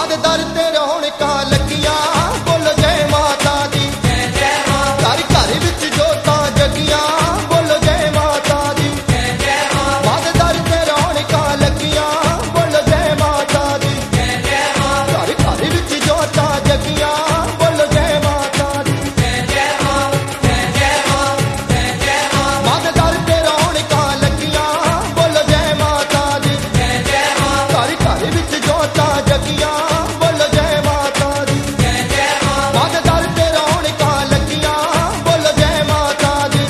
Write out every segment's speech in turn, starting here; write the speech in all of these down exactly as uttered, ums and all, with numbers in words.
माद दर ते रौनकां लगियां बोलो जय माता दी। घर घर विच जोतां जगियां बोलो जय माता दी। माद दर ते रौनकां लगियां बोलो जय माता दी। घर घर विच जोतां जगियां बोलो जय माता दी। माद दर ते रौनकां लगियां बोलो जय माता दी। घर घर विच जोतां जगियां बोलो जय माता दी। माद दर ते रौनकां लगियां बोलो जय माता दी।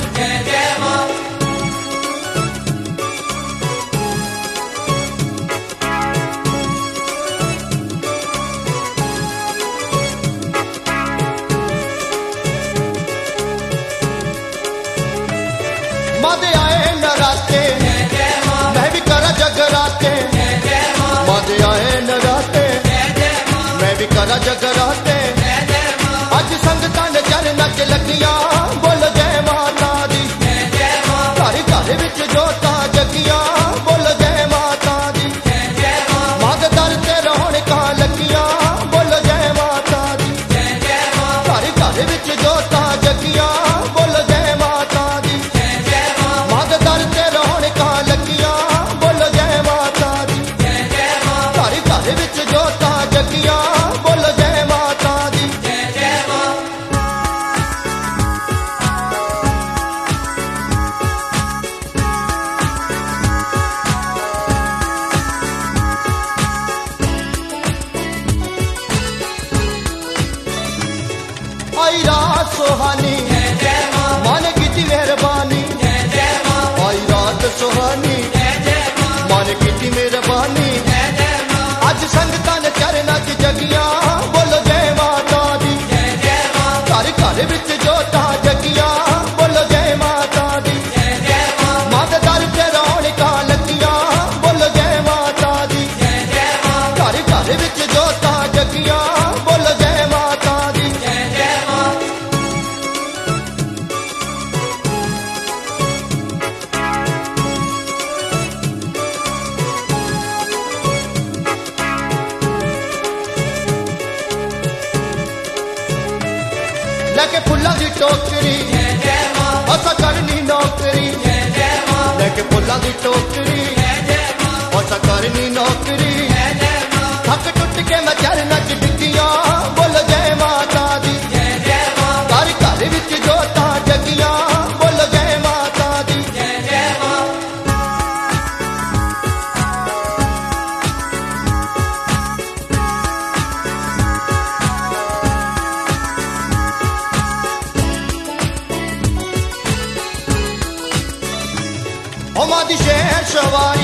मादे आए नराते मैं भी करा जगराते। मादे आए नराते मैं भी करा जगराते। अज संगतां ने चरनां च लगियां बोलो जय माता दी। घर घर विच जोतां जगियां बोलो जय माता दी। माद दर ते रौनकां लगियां बोलो जय माता दी। घर घर विच जोतां जगियां बोलो जय माता दी। माद दर ते रौनकां लगियां बोलो जय माता दी। घर घर विच जोतां जगियां बोलो जय माता दी। आई रात सुहानी मन कीती मेहरबानी। आई रात सुहानी मन कीती मेहरबानी। अज संगतां ने चरनां च जगियां बोलो जय माता दी। घर घर विच जोतां जगियां बोलो जय माता दी। माद दर ते रौनकां लगियां बोलो जय माता दी। घर घर विच जोतां जगियां बोलो जय माता दी। लेके फुल्लां दी टोकरी असा करनी नौकरी। लेके फुल्लां दी टोकरी असा करनी नौकरी। थक टुट के मैं चरनां च डिग्गियां बोलो जय माता दी। घर घर विच जोतां जगियां बोलो जय माता दी। ओ मादी शेर सवारी